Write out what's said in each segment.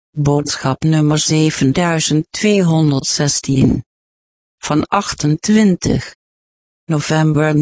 Boodschap nummer 7216. Van 28 november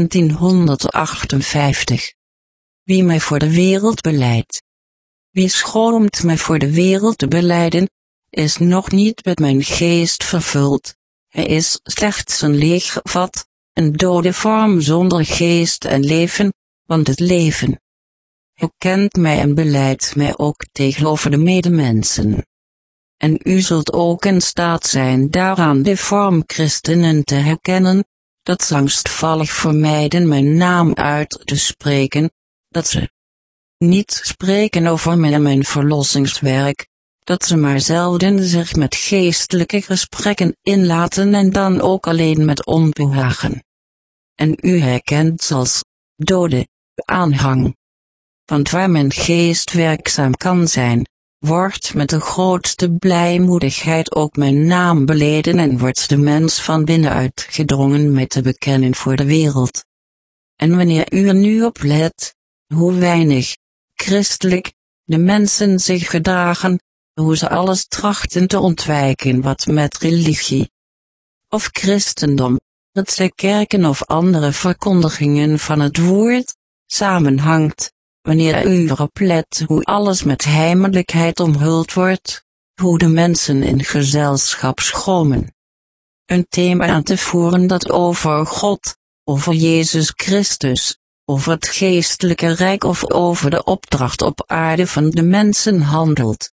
1958. Wie mij voor de wereld beleidt. Wie schoomt mij voor de wereld te belijden, is nog niet met mijn geest vervuld. Hij is slechts een leeg vat, een dode vorm zonder geest en leven, want het leven. Hij kent mij en beleidt mij ook tegenover de medemensen. En u zult ook in staat zijn daaraan de vorm christenen te herkennen, dat ze angstvallig vermijden mijn naam uit te spreken, dat ze niet spreken over mij en mijn verlossingswerk, dat ze maar zelden zich met geestelijke gesprekken inlaten en dan ook alleen met onbehagen. En u herkent als dode aanhang. Want waar mijn geest werkzaam kan zijn, wordt met de grootste blijmoedigheid ook mijn naam beleden en wordt de mens van binnenuit gedrongen mij te bekennen voor de wereld. En wanneer u er nu op let, hoe weinig christelijk de mensen zich gedragen, hoe ze alles trachten te ontwijken wat met religie of christendom, het zij kerken of andere verkondigingen van het woord, samenhangt, wanneer u erop let hoe alles met heimelijkheid omhuld wordt, hoe de mensen in gezelschap schromen. Een thema aan te voeren dat over God, over Jezus Christus, over het geestelijke rijk of over de opdracht op aarde van de mensen handelt.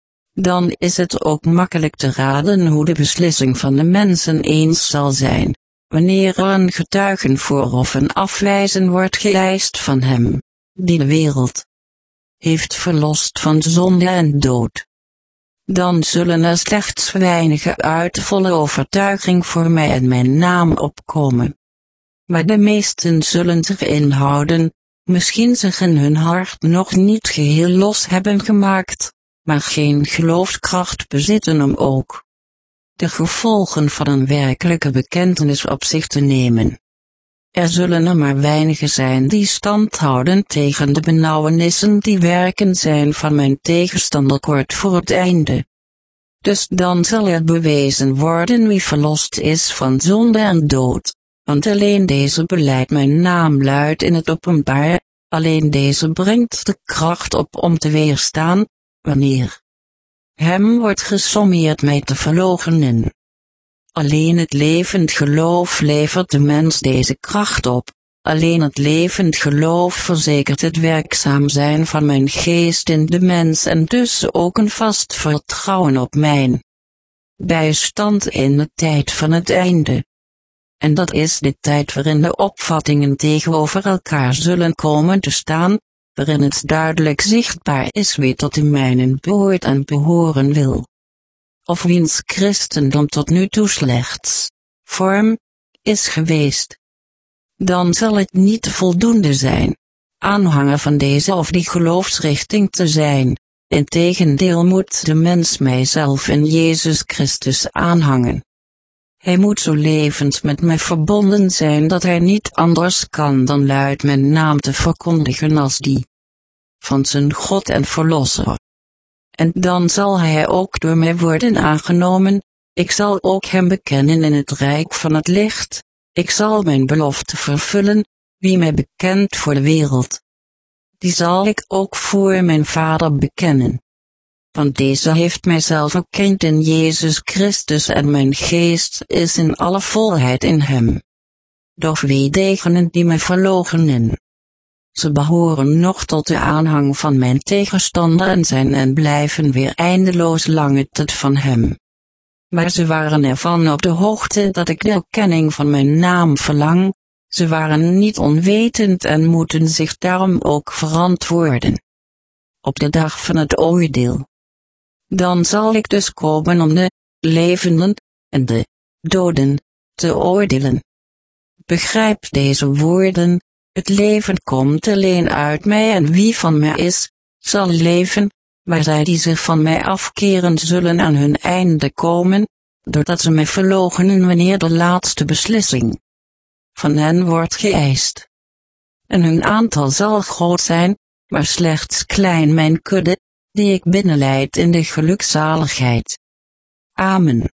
Dan is het ook makkelijk te raden hoe de beslissing van de mensen eens zal zijn, wanneer er een getuigen voor of een afwijzen wordt geëist van hem, die de wereld heeft verlost van zonde en dood. Dan zullen er slechts weinige uit volle overtuiging voor mij en mijn naam opkomen. Maar de meesten zullen zich inhouden, misschien zich in hun hart nog niet geheel los hebben gemaakt, maar geen geloofskracht bezitten om ook de gevolgen van een werkelijke bekentenis op zich te nemen. Er zullen er maar weinigen zijn die stand houden tegen de benauwenissen die werken zijn van mijn tegenstander kort voor het einde. Dus dan zal er bewezen worden wie verlost is van zonde en dood, want alleen deze beleidt mijn naam luid in het openbaar, alleen deze brengt de kracht op om te weerstaan, wanneer hem wordt gesommeerd mij te verloochenen. Alleen het levend geloof levert de mens deze kracht op, alleen het levend geloof verzekert het werkzaam zijn van mijn geest in de mens en dus ook een vast vertrouwen op mijn bijstand in de tijd van het einde. En dat is de tijd waarin de opvattingen tegenover elkaar zullen komen te staan, waarin het duidelijk zichtbaar is wie tot de mijnen behoort en behoren wil. Of wiens christendom tot nu toe slechts vorm is geweest. Dan zal het niet voldoende zijn aanhanger van deze of die geloofsrichting te zijn, integendeel moet de mens mijzelf in Jezus Christus aanhangen. Hij moet zo levend met mij verbonden zijn dat hij niet anders kan dan luid mijn naam te verkondigen als die van zijn God en Verlosser. En dan zal hij ook door mij worden aangenomen, ik zal ook hem bekennen in het rijk van het licht, ik zal mijn belofte vervullen, wie mij bekent voor de wereld. Die zal ik ook voor mijn Vader bekennen. Want deze heeft mijzelf bekend in Jezus Christus en mijn geest is in alle volheid in hem. Doch wie degenen die mij verloochenen. Ze behoren nog tot de aanhang van mijn tegenstander en zijn en blijven weer eindeloos lange tijd van hem. Maar ze waren ervan op de hoogte dat ik de erkenning van mijn naam verlang, ze waren niet onwetend en moeten zich daarom ook verantwoorden. Op de dag van het oordeel. Dan zal ik dus komen om de levenden en de doden te oordelen. Begrijp deze woorden, het leven komt alleen uit mij en wie van mij is, zal leven, maar zij die zich van mij afkeren zullen aan hun einde komen, doordat ze mij verloochenen wanneer de laatste beslissing van hen wordt geëist. En hun aantal zal groot zijn, maar slechts klein mijn kudde, die ik binnenleid in de gelukzaligheid. Amen.